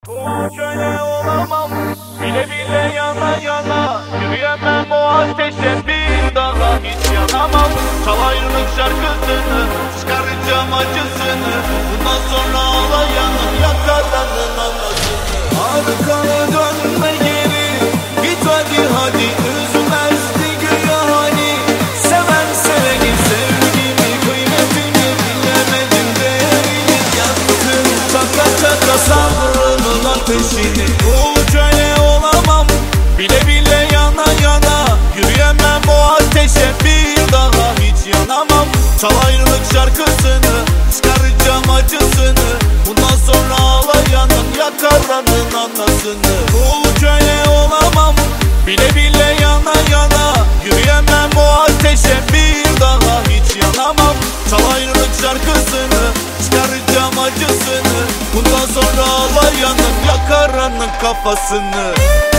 Köle olamam, bile bile yana yana, yürüyemem o ateşe bir daha, hiç yanamam. Çal ayrılık şarkısını, çıkaracağım acısını, bundan sonra ağlayanın yakaranın anasını. Arkana dönme geri, git hadi hadi, üzmezdi güya hani. Seven seveni, sevgimi, kıymetini bilemedim, değerini yaktın. Çaka çaka sabrımın ateşini. Bu köle olamam, bile bile yana yana, yürüyemem o ateşe bir daha, hiç yanamam. Çal ayrılık şarkısını, çıkaracağım acısını, bundan sonra ağlayanın yakaranın anasını. Bu köle olamam, bile bile yana yana, yürüyemem o ateşe bir daha, hiç yanamam. Çal ayrılık şarkısını, çıkaracağım acısını, bundan sonra ağlayanın yakaranın kafasını.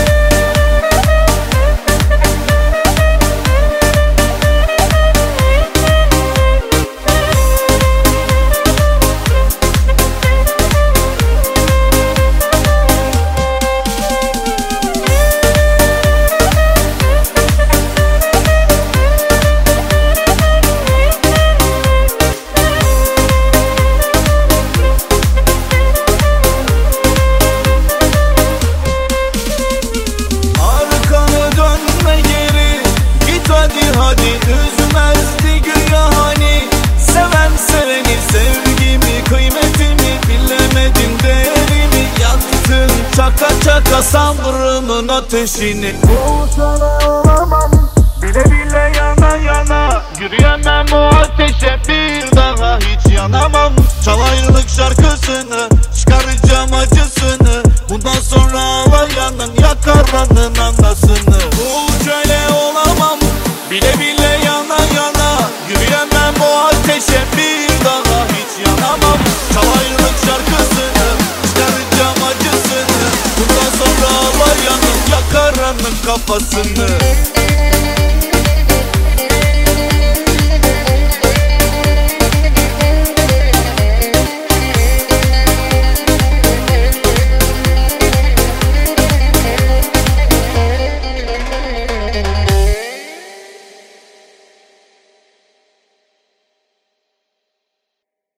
Hadi üzmezdi güya hani. Seven seveni, sevgimi, kıymetimi bilemedin, değerimi yaktın. Çaka çaka sabrımın ateşini. Bu sana olamam, bile bile yana yana, yürüyemem o ateşe bir daha, hiç yanamam. Çal ayrılık şarkısını, çıkaracağım acısını, bundan sonra ağlayanın yakaranın anasını. Bu köle olamam, bile bile yana yana, yürüyemem o ateşe bir daha, hiç yanamam. Çal ayrılık şarkısını, çıkaracağım acısını, bundan sonra ağlayanın yakaranın kafasını.